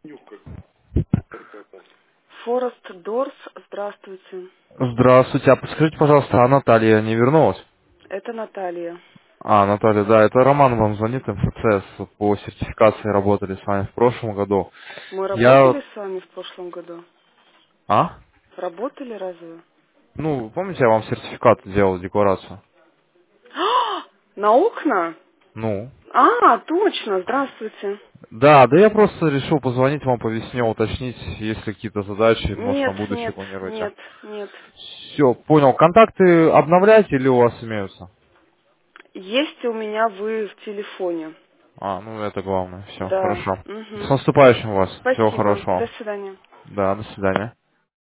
Форест Дорс, здравствуйте. Здравствуйте. А подскажите, пожалуйста, а Наталья не вернулась? Это Наталья. А, Наталья, да, это Роман вам звонит, МФЦ, по сертификации работали с вами в прошлом году. Мы Я... работали с вами в прошлом году? А? Работали разве? Ну, помните, я вам сертификат делал, декларацию? На окна? Ну? А, точно, здравствуйте. Да, да я просто решил позвонить вам по весне, уточнить, есть ли какие-то задачи, может, на Нет, будущее нет, планируете. нет, нет. Все, понял. Контакты обновляете или у вас имеются? Есть у меня вы в телефоне. А, ну это главное. Все, Да. хорошо. С Угу. наступающим вас. Всего Спасибо. До хорошего. свидания. Да, до свидания.